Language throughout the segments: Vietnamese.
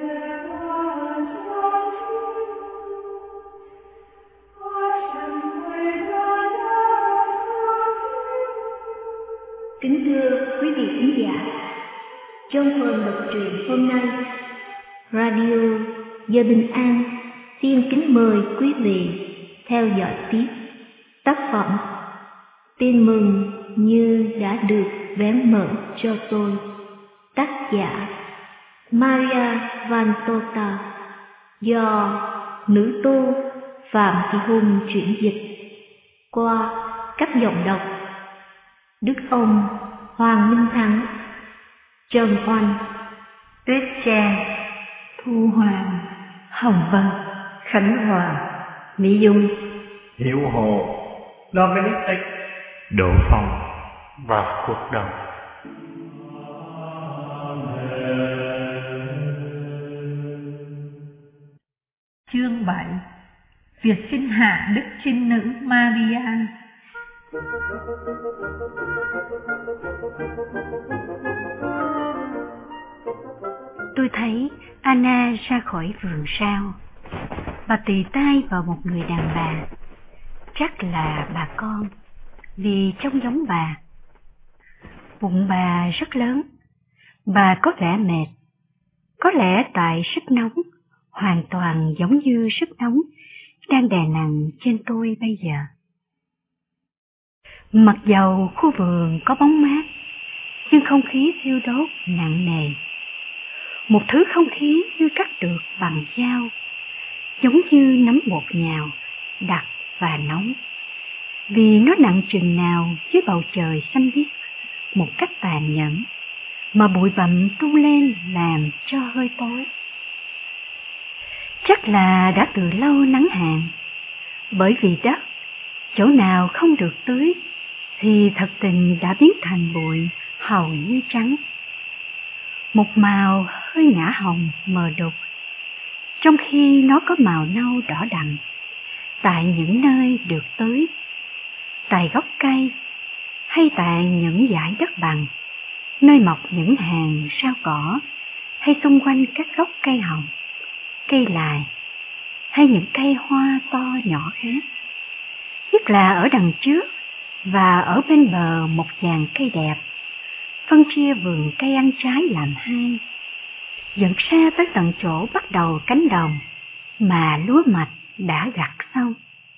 Kính thưa quý vị khán giả, trong phần đọc truyện hôm nay, Radio Giờ Bình An xin kính mời quý vị theo dõi tiếp tác phẩm Tin mừng như đã được vén mở cho tôi, tác giả Maria Van Tota, do nữ tu Phạm Thị Hùng chuyển dịch qua các giọng đọc Đức Ông, Hoàng Minh Thắng, Trần Oanh, Tuyết Trang, Thu Hoàng, Hồng Vân, Khánh Hòa, Mỹ Dung, Hiểu Hồ, Dominic X, Đỗ Phong và Cuộc Đồng. Chương 7. Việc sinh hạ Đức Trinh Nữ Maria. Tôi thấy Anna ra khỏi vườn sao. Bà tì tay vào một người đàn bà, chắc là bà con, vì trông giống bà. Bụng bà rất lớn, bà có vẻ mệt, có lẽ tại sức nóng, hoàn toàn giống như sức nóng đang đè nặng trên tôi bây giờ. Mặc dầu khu vườn có bóng mát, nhưng không khí thiêu đốt nặng nề. Một thứ không khí như cắt được bằng dao, giống như nắm bột nhào, đặc và nóng. Vì nó nặng chừng nào dưới bầu trời xanh biếc, một cách tàn nhẫn, mà bụi bặm tung lên làm cho hơi tối. Chắc là đã từ lâu nắng hạn, bởi vì đất, chỗ nào không được tưới, thì thật tình đã biến thành bụi hầu như trắng. Một màu hơi ngã hồng mờ đục, trong khi nó có màu nâu đỏ đậm, tại những nơi được tưới, tại gốc cây, hay tại những dải đất bằng, nơi mọc những hàng rau cỏ, hay xung quanh các gốc cây hồng, cây lài, hay những cây hoa to nhỏ khác. Nhất là ở đằng trước và ở bên bờ một dàn cây đẹp, phân chia vườn cây ăn trái làm hai, dẫn ra tới tận chỗ bắt đầu cánh đồng mà lúa mạch đã gặt xong.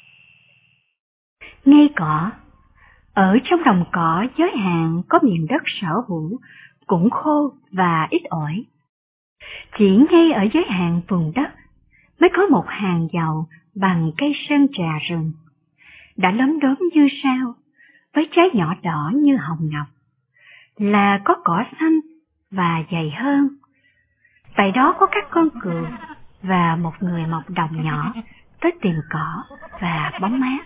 Ngay cỏ, ở trong đồng cỏ giới hạn có miền đất sở hữu cũng khô và ít ỏi. Chỉ ngay ở giới hạn vùng đất mới có một hàng dầu bằng cây sơn trà rừng, đã lấm đốm như sao, với trái nhỏ đỏ như hồng ngọc, là có cỏ xanh và dày hơn. Tại đó có các con cừu và một người mọc đồng nhỏ tới tìm cỏ và bóng mát.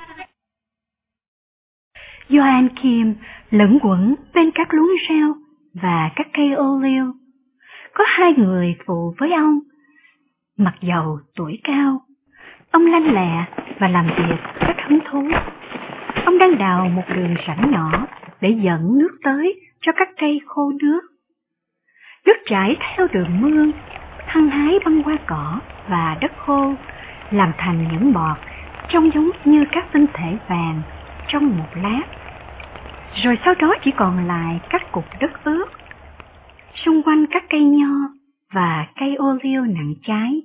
Joan Kim lẫn quẩn bên các luống rau và các cây ô liu. Có hai người phụ với ông. Mặc dầu tuổi cao, ông lanh lẹ và làm việc rất hứng thú. Ông đang đào một đường rãnh nhỏ để dẫn nước tới cho các cây khô nước. Nước chảy theo đường mương, hăng hái băng qua cỏ và đất khô, làm thành những bọt trông giống như các tinh thể vàng trong một lát. Rồi sau đó chỉ còn lại các cục đất ướt, xung quanh các cây nho và cây ô liu nặng trái.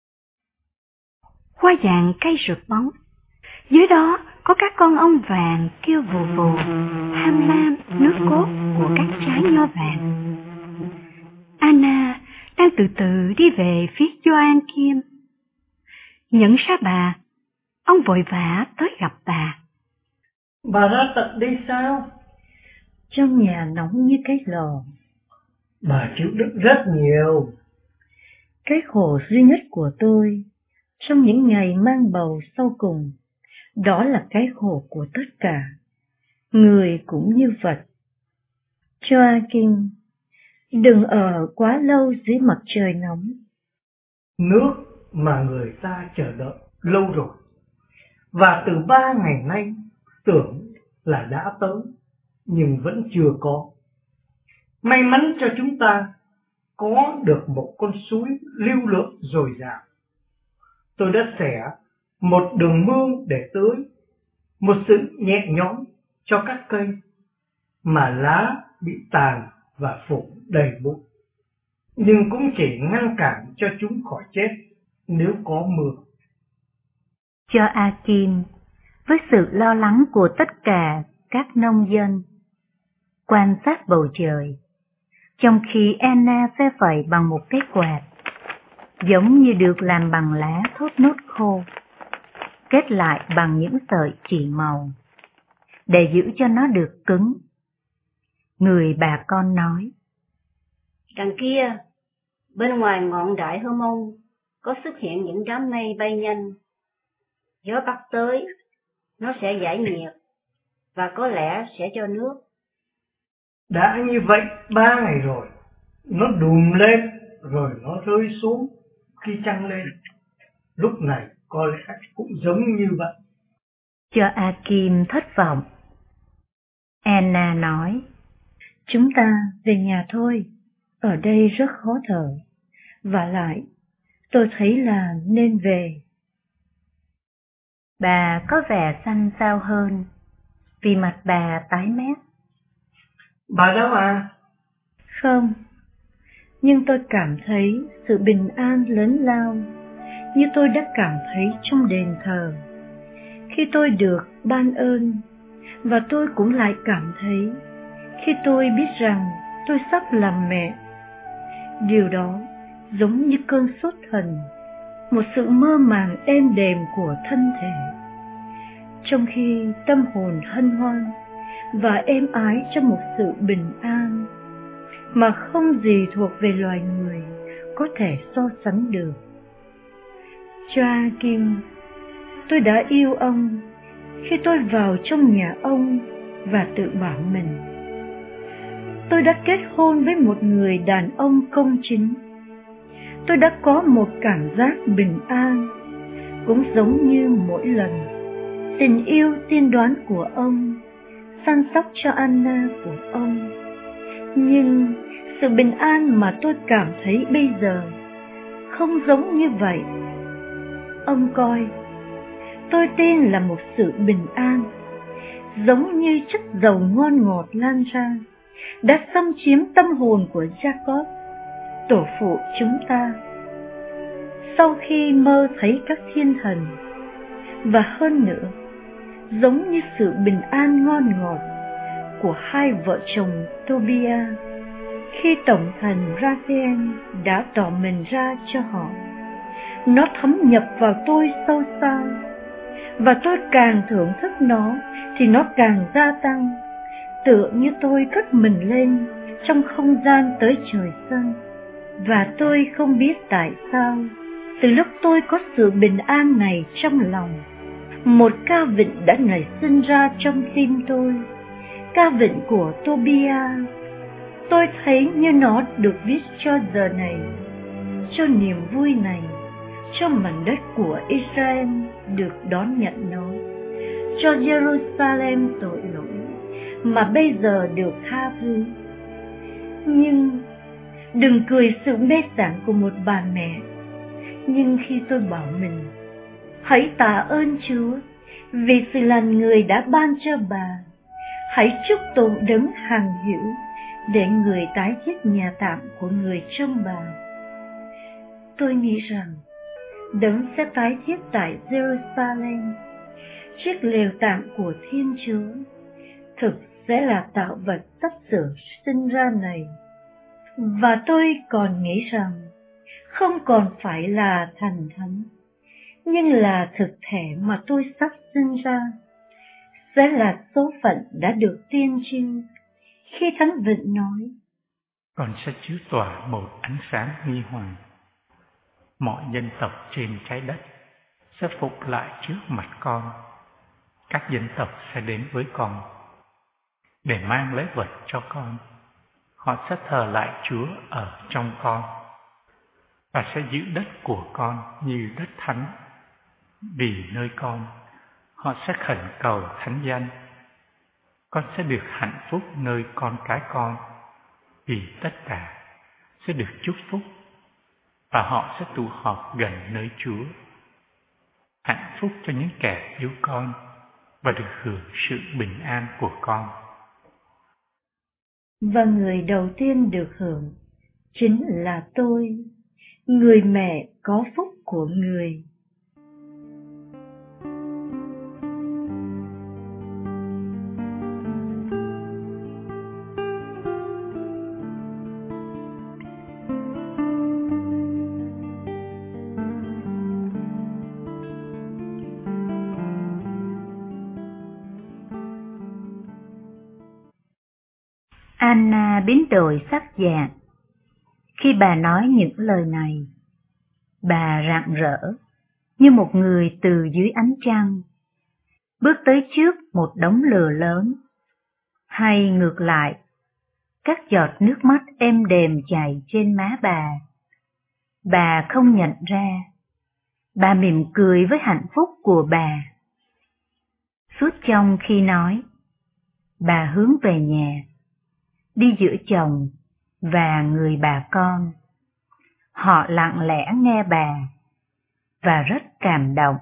Qua dạng cây rực bóng, dưới đó có các con ong vàng kêu vù vù, tham lam nước cốt của các trái nho vàng. Anna đang từ từ đi về phía Joan Kim. Nhận ra bà, ông vội vã tới gặp bà. Bà ra tận đây sao? Trong nhà nóng như cái lò. Bà chịu đựng rất nhiều. Cái khổ duy nhất của tôi trong những ngày mang bầu sau cùng, đó là cái khổ của tất cả. Người cũng như vật. Joachim, đừng ở quá lâu dưới mặt trời nóng. Nước mà người ta chờ đợi lâu rồi, và từ 3 ngày nay tưởng là đã tới, nhưng vẫn chưa có. May mắn cho chúng ta, có được một con suối lưu lượng dồi dào. Tôi đã xẻ một đường mương để tưới, một sự nhẹ nhõm cho các cây mà lá bị tàn và phủ đầy bụi, nhưng cũng chỉ ngăn cản cho chúng khỏi chết nếu có mưa. Cho Akim, với sự lo lắng của tất cả các nông dân, quan sát bầu trời, trong khi Anna phe phẩy bằng một cái quạt, giống như được làm bằng lá thốt nốt khô, kết lại bằng những sợi chỉ màu, để giữ cho nó được cứng. Người bà con nói: Đằng kia, bên ngoài ngọn đại Hơ Mông, có xuất hiện những đám mây bay nhanh. Gió bắc tới, nó sẽ giải nhiệt, và có lẽ sẽ cho nước. Đã như vậy 3 ngày rồi, nó đùm lên rồi nó rơi xuống khi trăng lên. Lúc này có lẽ cũng giống như vậy. Cho Akim thất vọng. Anna nói: Chúng ta về nhà thôi, ở đây rất khó thở. Vả lại, tôi thấy là nên về. Bà có vẻ xanh xao hơn, vì mặt bà tái mét. Bà đâu à? Không, nhưng tôi cảm thấy sự bình an lớn lao, như tôi đã cảm thấy trong đền thờ, khi tôi được ban ơn, và tôi cũng lại cảm thấy khi tôi biết rằng tôi sắp làm mẹ. Điều đó giống như cơn sốt thần, một sự mơ màng êm đềm của thân thể, trong khi tâm hồn hân hoan và êm ái trong một sự bình an mà không gì thuộc về loài người có thể so sánh được. Joachim, tôi đã yêu ông khi tôi vào trong nhà ông và tự bảo mình, tôi đã kết hôn với một người đàn ông công chính. Tôi đã có một cảm giác bình an, cũng giống như mỗi lần tình yêu tiên đoán của ông, săn sóc cho Anna của ông. Nhưng sự bình an mà tôi cảm thấy bây giờ không giống như vậy. Ông coi, tôi tin là một sự bình an, giống như chất dầu ngon ngọt lan ra, đã xâm chiếm tâm hồn của Jacob, tổ phụ chúng ta. Sau khi mơ thấy các thiên thần, và hơn nữa, giống như sự bình an ngon ngọt của hai vợ chồng Tobia, khi tổng thần Raphael đã tỏ mình ra cho họ. Nó thấm nhập vào tôi sâu xa, và tôi càng thưởng thức nó thì nó càng gia tăng, tựa như tôi cất mình lên trong không gian tới trời xanh. Và tôi không biết tại sao, từ lúc tôi có sự bình an này trong lòng, một ca vịnh đã nảy sinh ra trong tim tôi, ca vịnh của Tobia. Tôi thấy như nó được viết cho giờ này, cho niềm vui này, cho mảnh đất của Israel được đón nhận nó, cho Jerusalem tội lỗi mà bây giờ được tha thứ. Nhưng đừng cười sự mê sảng của một bà mẹ. Nhưng khi tôi bảo mình, hãy tạ ơn Chúa vì sự lành người đã ban cho bà, hãy chúc tụng đấng hằng hữu để người tái thiết nhà tạm của người trong bà. Tôi nghĩ rằng đấng sẽ tái thiết tại Jerusalem chiếc lều tạm của Thiên Chúa, thực sẽ là tạo vật sắp sửa sinh ra này. Và tôi còn nghĩ rằng không còn phải là thần thánh, nhưng là thực thể mà tôi sắp sinh ra, sẽ là số phận đã được tiên tri khi Thánh Vịnh nói: Con sẽ chiếu tỏa một ánh sáng huy hoàng. Mọi dân tộc trên trái đất sẽ phục lại trước mặt con. Các dân tộc sẽ đến với con để mang lễ vật cho con. Họ sẽ thờ lại Chúa ở trong con và sẽ giữ đất của con như đất thánh. Vì nơi con, họ sẽ khẩn cầu thánh danh. Con sẽ được hạnh phúc nơi con cái con, vì tất cả sẽ được chúc phúc và họ sẽ tụ họp gần nơi Chúa. Hạnh phúc cho những kẻ yêu con và được hưởng sự bình an của con. Và người đầu tiên được hưởng chính là tôi, người mẹ có phúc của người. Anna biến đổi sắc dạng. Khi bà nói những lời này, bà rạng rỡ như một người từ dưới ánh trăng, bước tới trước một đống lửa lớn, hay ngược lại, các giọt nước mắt êm đềm chảy trên má bà. Bà không nhận ra, bà mỉm cười với hạnh phúc của bà. Suốt trong khi nói, bà hướng về nhà, đi giữa chồng và người bà con. Họ lặng lẽ nghe bà và rất cảm động.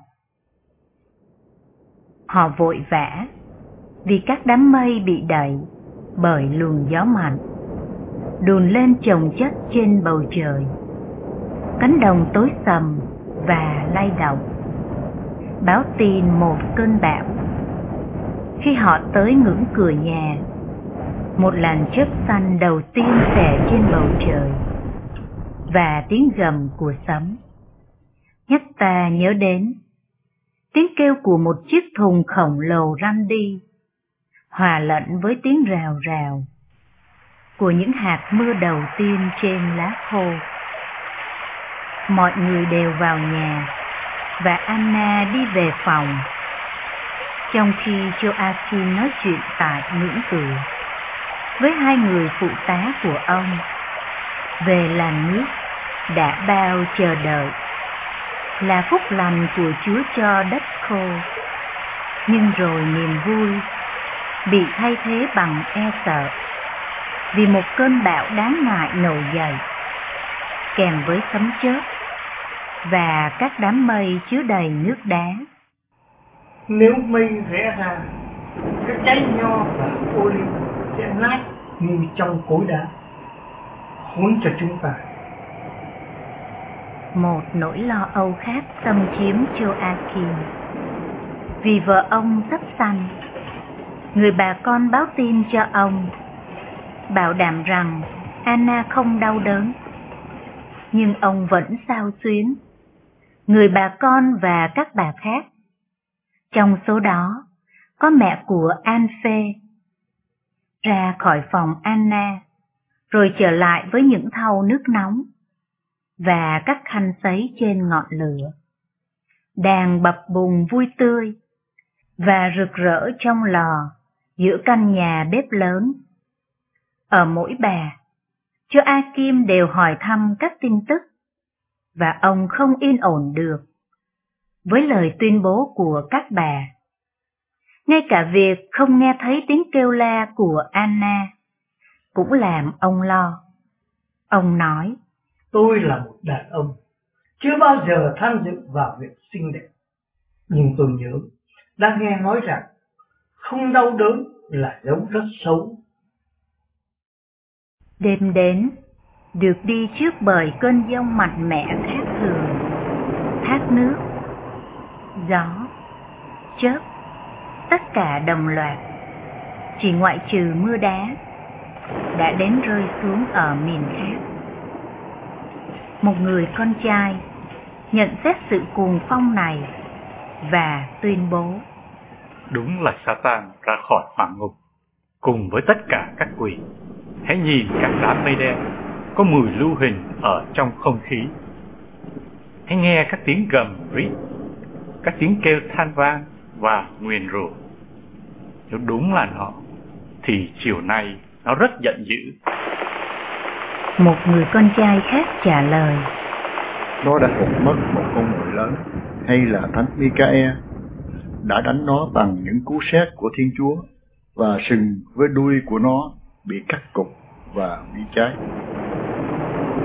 Họ vội vã vì các đám mây bị đẩy bởi luồng gió mạnh, đùn lên chồng chất trên bầu trời. Cánh đồng tối sầm và lay động, báo tin một cơn bão. Khi họ tới ngưỡng cửa nhà, một làn chớp xanh đầu tiên xẻ trên bầu trời, và tiếng gầm của sấm nhắc ta nhớ đến tiếng kêu của một chiếc thùng khổng lồ răn đi, hòa lẫn với tiếng rào rào của những hạt mưa đầu tiên trên lá khô. Mọi người đều vào nhà và Anna đi về phòng, trong khi Joachim nói chuyện tại ngưỡng cửa với hai người phụ tá của ông về làn nước đã bao chờ đợi, là phúc lành của Chúa cho đất khô. Nhưng rồi niềm vui bị thay thế bằng e sợ, vì một cơn bão đáng ngại nổi dậy, kèm với sấm chớp và các đám mây chứa đầy nước đá. Nếu mây rẽ ra, các trái nho và ô liu sẽ nát như trong cối đá. Khốn cho chúng ta. Một nỗi lo âu khác xâm chiếm Joachim. Vì vợ ông sắp sanh, người bà con báo tin cho ông, bảo đảm rằng Anna không đau đớn. Nhưng ông vẫn xao xuyến người bà con và các bà khác. Trong số đó có mẹ của Anfe. Ra khỏi phòng Anna, rồi trở lại với những thau nước nóng và các khăn sấy trên ngọn lửa, đang bập bùng vui tươi và rực rỡ trong lò giữa căn nhà bếp lớn. Ở mỗi bà, Joachim đều hỏi thăm các tin tức, và ông không yên ổn được với lời tuyên bố của các bà. Ngay cả việc không nghe thấy tiếng kêu la của Anna cũng làm ông lo. Ông nói, tôi là một đàn ông, chưa bao giờ tham dự vào việc sinh đẻ. Nhưng tôi nhớ, đã nghe nói rằng không đau đớn là dấu rất xấu. Đêm đến, được đi trước bởi cơn giông mạnh mẽ khác thường, thác nước, gió, chớp, tất cả đồng loạt, chỉ ngoại trừ mưa đá, đã đến rơi xuống ở miền khác. Một người con trai nhận xét sự cuồng phong này và tuyên bố, đúng là Satan ra khỏi hỏa ngục cùng với tất cả các quỷ. Hãy nhìn các đám mây đen có mùi lưu huỳnh ở trong không khí. Hãy nghe các tiếng gầm rít, các tiếng kêu than vang và nguyền rủa. Nếu đúng là nó, thì chiều nay nó rất giận dữ. Một người con trai khác trả lời, nó đã hụt mất một con mồi lớn, hay là thánh Michael đã đánh nó bằng những cú sét của Thiên Chúa, và sừng với đuôi của nó bị cắt cụt và bị cháy.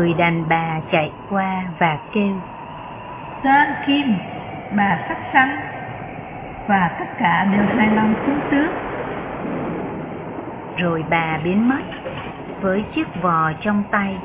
người đàn bà chạy qua và kêu: Doan Kim, bà sắc sắn, và tất cả đều hài lòng sung sướng. Rồi bà biến mất với chiếc vò trong tay.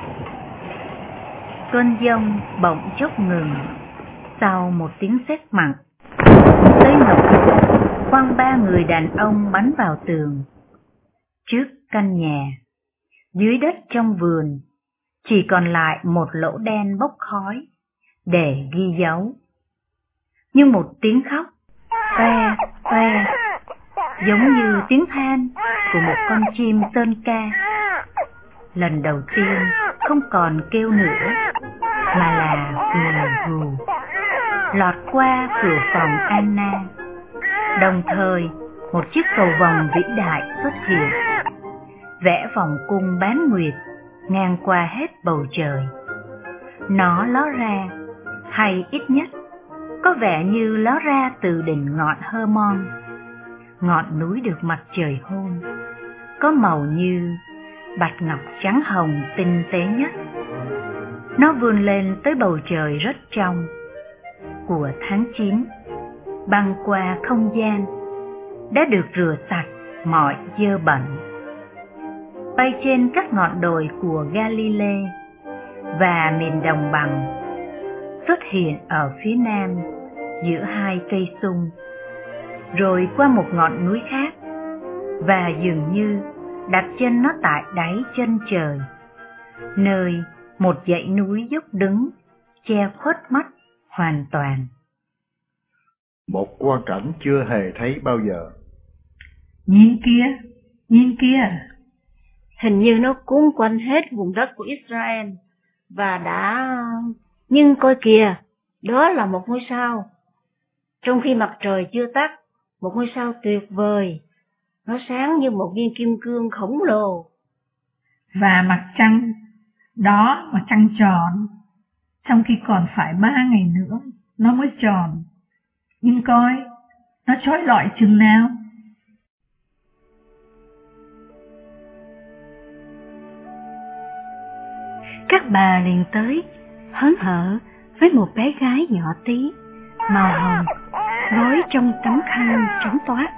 Cơn giông bỗng chốc ngừng sau một tiếng sét mạnh. Tới ngập quăng 3 người đàn ông bắn vào tường. Trước căn nhà, dưới đất trong vườn, chỉ còn lại một lỗ đen bốc khói để ghi dấu. Như một tiếng khóc toe toe, giống như tiếng than của một con chim tơn ca. Lần đầu tiên không còn kêu nữa, mà là gù gù, lọt qua cửa phòng Anna. Đồng thời, một chiếc cầu vồng vĩ đại xuất hiện, vẽ vòng cung bán nguyệt ngang qua hết bầu trời. Nó ló ra, hay ít nhất có vẻ như ló ra từ đỉnh ngọn Hermon, ngọn núi được mặt trời hôn, có màu như bạch ngọc trắng hồng tinh tế nhất. Nó vươn lên tới bầu trời rất trong của tháng 9, băng qua không gian, đã được rửa sạch mọi dơ bẩn. Bay trên các ngọn đồi của Galilee và miền đồng bằng, xuất hiện ở phía nam giữa 2 cây sung, rồi qua một ngọn núi khác, và dường như đặt chân nó tại đáy chân trời, nơi một dãy núi dốc đứng che khuất mắt hoàn toàn. Một quang cảnh chưa hề thấy bao giờ. Nhìn kia. Hình như nó cuốn quanh hết vùng đất của Israel và nhưng coi kìa, đó là một ngôi sao. Trong khi mặt trời chưa tắt, một ngôi sao tuyệt vời, nó sáng như một viên kim cương khổng lồ. Và mặt trăng, đó mặt trăng tròn, trong khi còn phải 3 ngày nữa nó mới tròn. Nhưng coi, nó chói lọi chừng nào. Các bà liền tới, hớn hở với một bé gái nhỏ tí, màu hồng, gối trong tấm khăn trắng toát.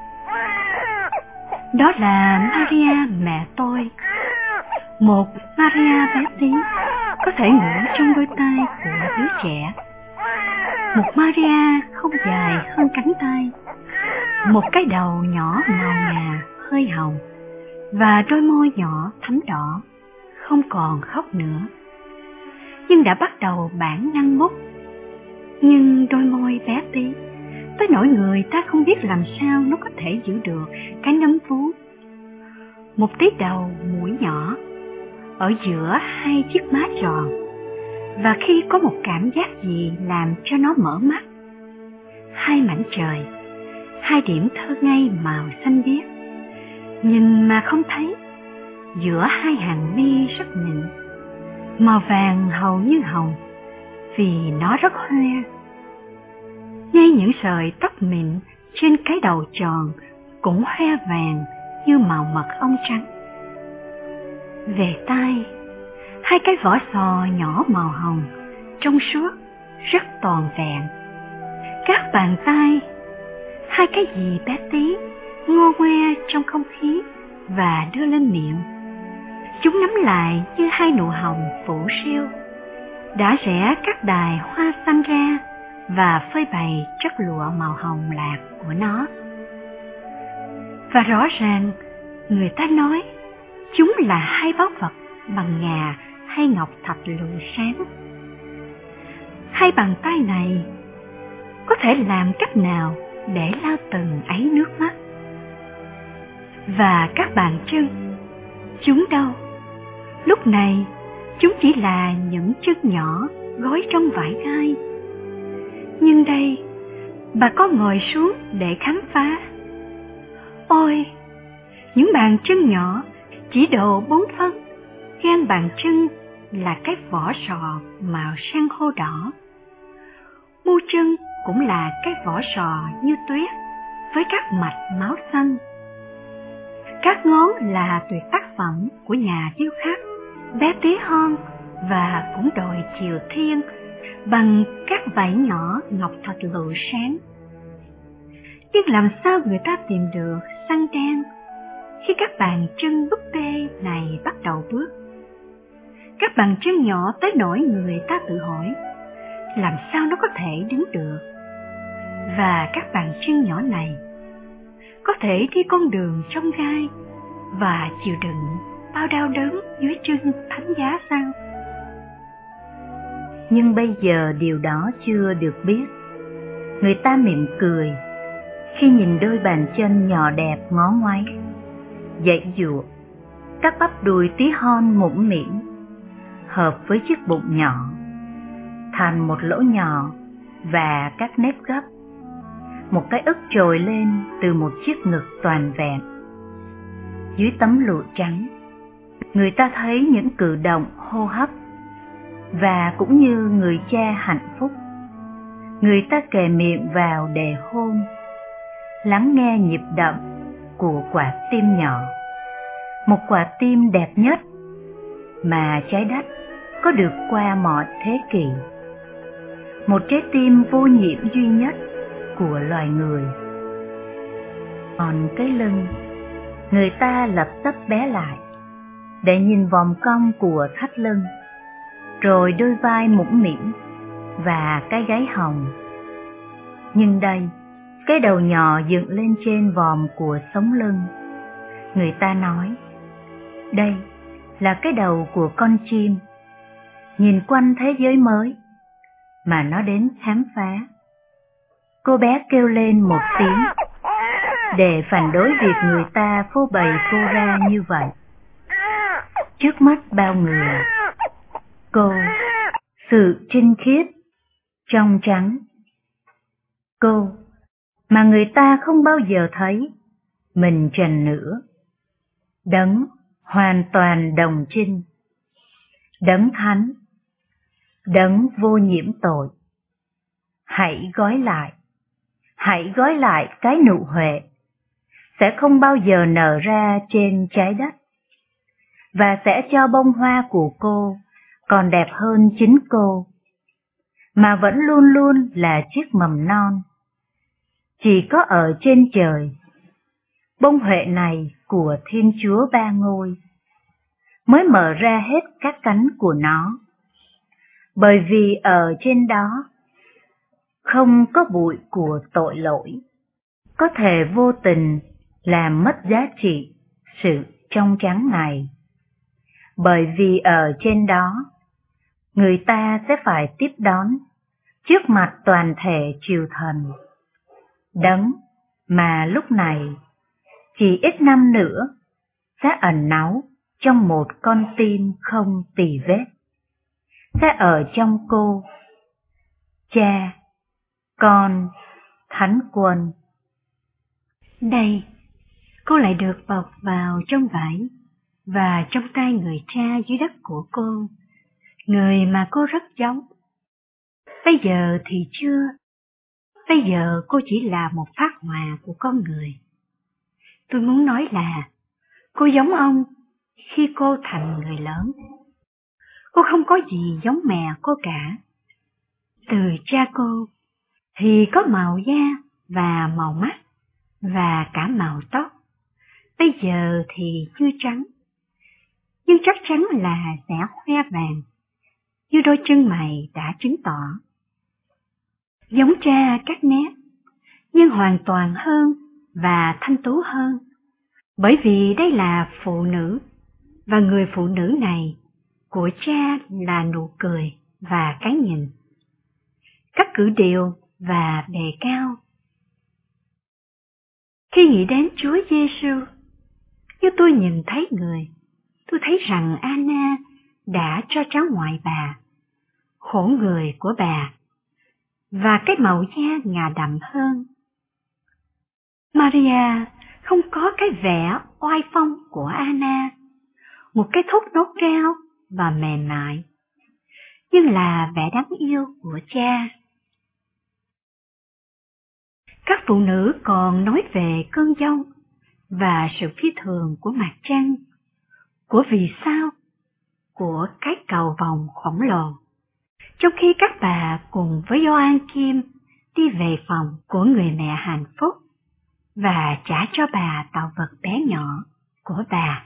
Đó là Maria mẹ tôi, một Maria bé tí, có thể ngủ trong đôi tay của đứa trẻ. Một Maria không dài hơn cánh tay, một cái đầu nhỏ màu ngà hơi hồng, và đôi môi nhỏ thắm đỏ, không còn khóc nữa, nhưng đã bắt đầu bản năng mút. Nhưng đôi môi bé tí, tới nỗi người ta không biết làm sao nó có thể giữ được cái nấm vú. Một tí đầu mũi nhỏ ở giữa 2 chiếc má tròn, và khi có một cảm giác gì làm cho nó mở mắt, 2 mảnh trời, 2 điểm thơ ngây màu xanh biếc, nhìn mà không thấy, giữa 2 hàng mi rất mịn, màu vàng hầu như hồng, vì nó rất hoe. Ngay những sợi tóc mịn trên cái đầu tròn cũng hoe vàng như màu mật ong trắng. Về tai, 2 cái vỏ sò nhỏ màu hồng, trong suốt, rất toàn vẹn. Các bàn tay, 2 cái gì bé tí, ngô ngoe trong không khí và đưa lên miệng. Chúng nắm lại như 2 nụ hồng phủ siêu, đã rẽ các đài hoa xanh ra và phơi bày chất lụa màu hồng lạc của nó. Và rõ ràng, người ta nói chúng là 2 báu vật bằng ngà hay ngọc thạch lừng sáng. 2 bàn tay này có thể làm cách nào để lau từng ấy nước mắt? Và các bàn chân, chúng đâu? Lúc này, chúng chỉ là những chân nhỏ gói trong vải gai. Nhưng đây, bà có ngồi xuống để khám phá. Ôi, những bàn chân nhỏ chỉ độ 4 phân, gan bàn chân là cái vỏ sò màu san hô đỏ. Mu chân cũng là cái vỏ sò như tuyết với các mạch máu xanh. Các ngón là tuyệt tác phẩm của nhà điêu khắc bé tí hon và cũng đòi chiều thiên bằng các vảy nhỏ ngọc thạch lựu sáng. Nhưng làm sao người ta tìm được xăng đen khi các bàn chân búp bê này bắt đầu bước? Các bàn chân nhỏ tới nỗi người ta tự hỏi làm sao nó có thể đứng được. Và các bàn chân nhỏ này có thể đi con đường trong gai và chịu đựng bao đau đớn dưới chân thánh giá sao? Nhưng bây giờ điều đó chưa được biết. Người ta mỉm cười khi nhìn đôi bàn chân nhỏ đẹp ngó ngoáy, dãy dụa, các bắp đùi tí hon mũm mĩm hợp với chiếc bụng nhỏ thành một lỗ nhỏ và các nếp gấp, một cái ức trồi lên từ một chiếc ngực toàn vẹn. Dưới tấm lụa trắng, người ta thấy những cử động hô hấp và cũng như người cha hạnh phúc, người ta kề miệng vào để hôn, lắng nghe nhịp đập của quả tim nhỏ, một quả tim đẹp nhất mà trái đất có được qua mọi thế kỷ, một trái tim vô nhiễm duy nhất của loài người. Còn cái lưng, người ta lập tấp bé lại để nhìn vòng cong của thắt lưng, rồi đôi vai mũm mĩm và cái gáy hồng. Nhưng đây, cái đầu nhỏ dựng lên trên vòm của sống lưng. Người ta nói, đây là cái đầu của con chim, nhìn quanh thế giới mới mà nó đến khám phá. Cô bé kêu lên một tiếng để phản đối việc người ta phô bày cô ra như vậy. Trước mắt bao người, cô, sự trinh khiết, trong trắng. Cô, mà người ta không bao giờ thấy mình trần nữa. Đấng hoàn toàn đồng trinh, đấng thánh, đấng vô nhiễm tội. Hãy gói lại cái nụ huệ sẽ không bao giờ nở ra trên trái đất, và sẽ cho bông hoa của cô còn đẹp hơn chính cô, mà vẫn luôn luôn là chiếc mầm non. Chỉ có ở trên trời, bông huệ này của Thiên Chúa Ba Ngôi mới mở ra hết các cánh của nó, bởi vì ở trên đó không có bụi của tội lỗi, có thể vô tình làm mất giá trị sự trong trắng này. Bởi vì ở trên đó, người ta sẽ phải tiếp đón trước mặt toàn thể triều thần, đấng mà lúc này chỉ ít năm nữa sẽ ẩn náu trong một con tim không tì vết, sẽ ở trong cô, Cha, Con, Thánh Quân. Đây, cô lại được bọc vào trong vải và trong tay người cha dưới đất của cô, người mà cô rất giống. Bây giờ thì chưa, bây giờ cô chỉ là một phác họa của con người. Tôi muốn nói là cô giống ông khi cô thành người lớn. Cô không có gì giống mẹ cô cả. Từ cha cô thì có màu da và màu mắt và cả màu tóc. Bây giờ thì chưa trắng, nhưng chắc chắn là sẽ hoe vàng, như đôi chân mày đã chứng tỏ. Giống cha các nét, nhưng hoàn toàn hơn và thanh tú hơn, bởi vì đây là phụ nữ, và người phụ nữ này của cha là nụ cười và cái nhìn, các cử điệu và đề cao. Khi nghĩ đến Chúa Giêsu, như tôi nhìn thấy người, tôi thấy rằng Anna đã cho cháu ngoại bà, khổ người của bà, và cái màu da ngà đậm hơn. Maria không có cái vẻ oai phong của Anna, một cái thốt nốt cao và mềm mại, nhưng là vẻ đáng yêu của cha. Các phụ nữ còn nói về cơn giông và sự phi thường của mặt trăng, của vì sao, của cái cầu vồng khổng lồ. Trong khi các bà cùng với Gioan Kim đi về phòng của người mẹ hạnh phúc và trả cho bà tạo vật bé nhỏ của bà.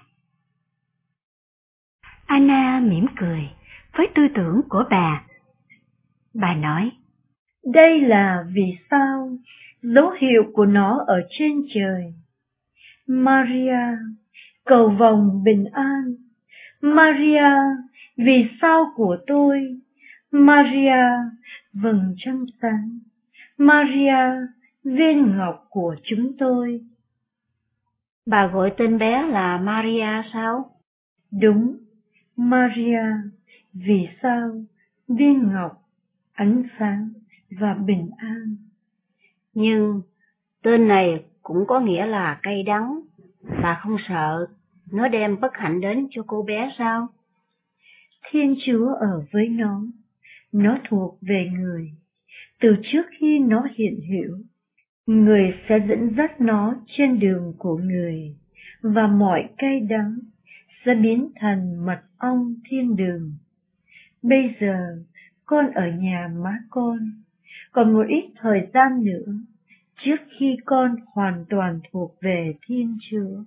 Anna mỉm cười với tư tưởng của bà. Bà nói, đây là vì sao, dấu hiệu của nó ở trên trời. Maria, cầu vồng bình an. Maria, vì sao của tôi. Maria, vầng trăng sáng. Maria, viên ngọc của chúng tôi. Bà gọi tên bé là Maria sao? Đúng, Maria, vì sao, viên ngọc, ánh sáng và bình an. Nhưng tên này cũng có nghĩa là cay đắng. Bà không sợ nó đem bất hạnh đến cho cô bé sao? Thiên Chúa ở với nó thuộc về người. Từ trước khi nó hiện hữu, người sẽ dẫn dắt nó trên đường của người, và mọi cay đắng sẽ biến thành mật ong thiên đường. Bây giờ con ở nhà má con, còn một ít thời gian nữa, trước khi con hoàn toàn thuộc về Thiên Chúa.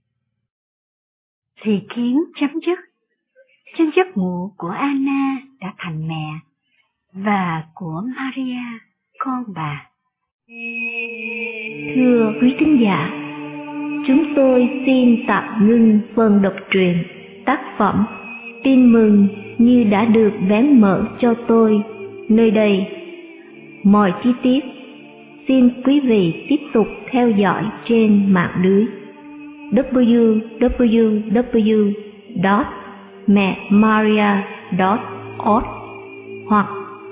Thì kiến chấm dứt. Trên giấc ngủ của Anna đã thành mẹ, và của Maria, con bà. Thưa quý thính giả, chúng tôi xin tạm ngưng phần đọc truyện tác phẩm Tin mừng như đã được vén mở cho tôi nơi đây. Mọi chi tiết xin quý vị tiếp tục theo dõi trên mạng lưới www.memaria.org hoặc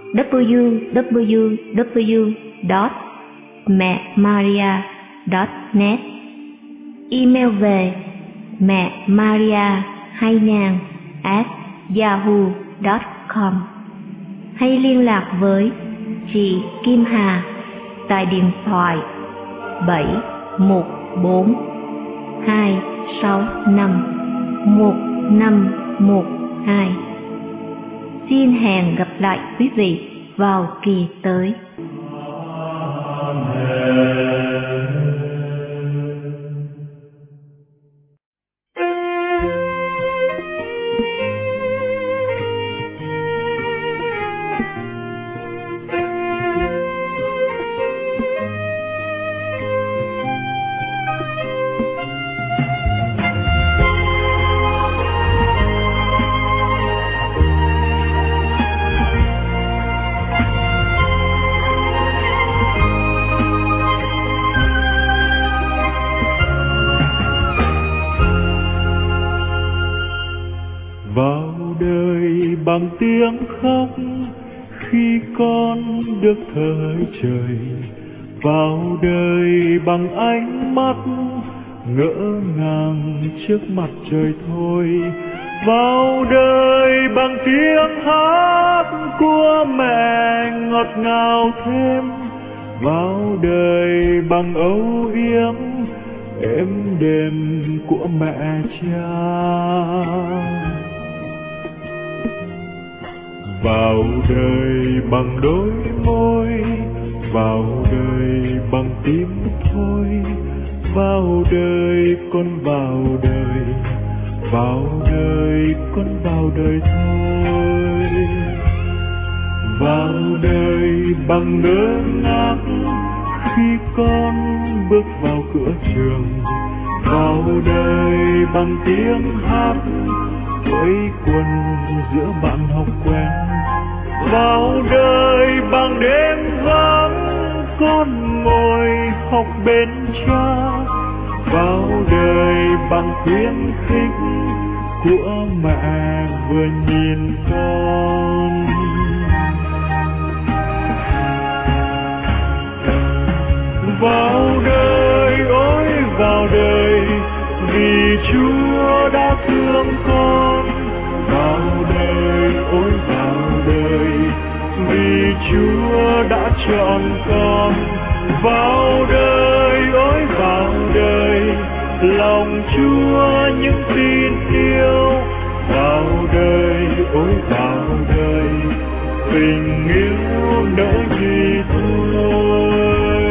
www.memaria.net. Email về memaria2000@yahoo.com hay liên lạc với chị Kim Hà tại điện thoại 714-265-1512. Xin hẹn gặp lại quý vị vào kỳ tới. Bằng tiếng khóc khi con được thở trời, vào đời bằng ánh mắt ngỡ ngàng trước mặt trời thôi, vào đời bằng tiếng hát của mẹ ngọt ngào thêm, vào đời bằng âu yếm êm đềm của mẹ cha. Vào đời bằng đôi môi, vào đời bằng tim thôi, vào đời con vào đời, vào đời con vào đời thôi. Vào đời bằng ngơ ngác khi con bước vào cửa trường, vào đời bằng tiếng hát quây quần giữa bạn học quen, vào đời bằng đêm vắng con ngồi học bên cha, vào đời bằng khuyến khích của mẹ vừa nhìn con. Vào đời ôi vào đời vì Chúa đã thương con, vào đời ôi vào đời vì Chúa đã chọn con, vào đời ôi vào đời lòng Chúa những tin yêu, vào đời ôi vào đời, tình yêu nỡ gì thôi.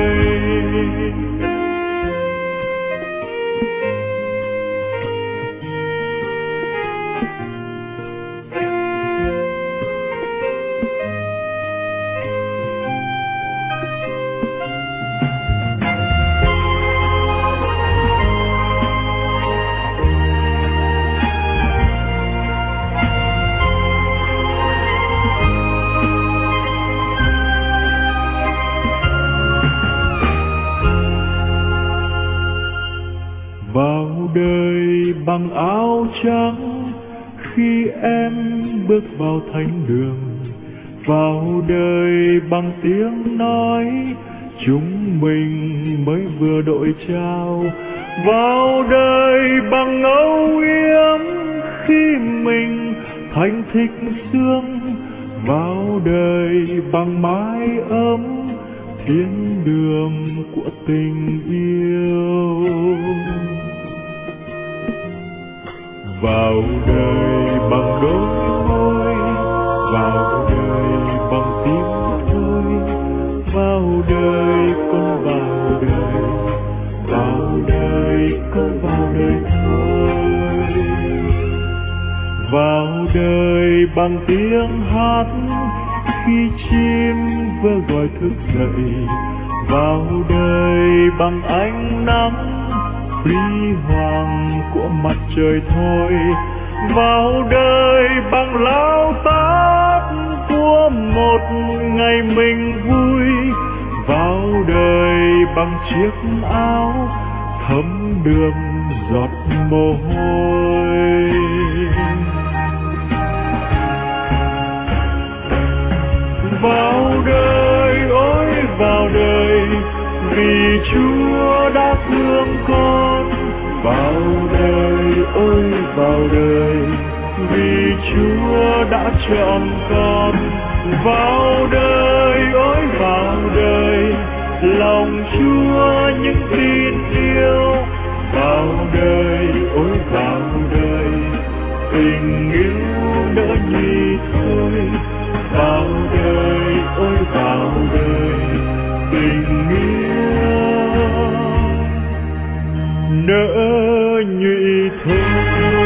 Vào đời bằng áo trắng khi em bước vào thánh đường, vào đời bằng tiếng nói chúng mình mới vừa đội trao, vào đời bằng âu yếm khi mình thành thịt xương, vào đời bằng mái ấm thiên đường của tình yêu. Vào đời bằng đôi môi, vào đời bằng tiếng thôi, vào đời con vào đời, vào đời con vào đời thôi. Vào đời bằng tiếng hát khi chim vừa gọi thức dậy, vào đời bằng ánh nắng huy hoàng của mặt trời thôi, vào đời bằng lao táp của một ngày mình vui, vào đời bằng chiếc áo thấm đượm giọt mồ hôi. Vào đời ôi vào đời, vì Chúa đã thương con. Vào đời ôi vào đời, vì Chúa đã chọn con. Vào đời ôi vào đời, lòng Chúa những tin yêu. Vào đời ôi vào đời, tình yêu nỡ nhì thôi. Vào đời ôi vào đời, tình yêu nỡ nhụy thôi.